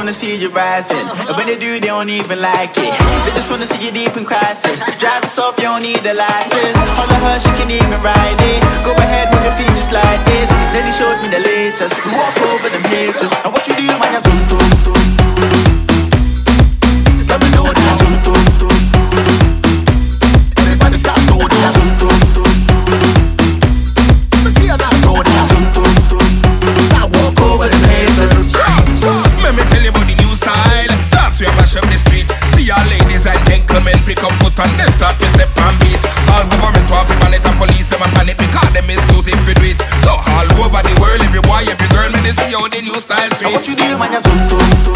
wanna see you rising, and when they do, they don't even like it. They just wanna see you deep in crisis. Drive us off, you don't need a license. All of her, she can even ride it. Go ahead, move your feet just like this. Then he showed me the latest. Walk over them haters, and what you do, man, you're zoom, zoom, zoom. Let me know that zoom, zoom, zoom. Everybody start doing that zoom, zoom, zoom. Let me see you now do that zoom, zoom, zoom. Now walk over them haters. Let me tell you about the new style. Dance we mash up the street. See all ladies and gentlemen pick up foot and then start to step and beat. All government want people and police them and panic because them is too thick to do it. So all over the world, every boy, every girl, man, they see how the new style street. What you do, man, you're zoom, zoom, zoom.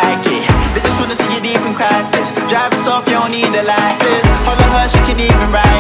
Drive us off, you don't need a license. All of her, she can even ride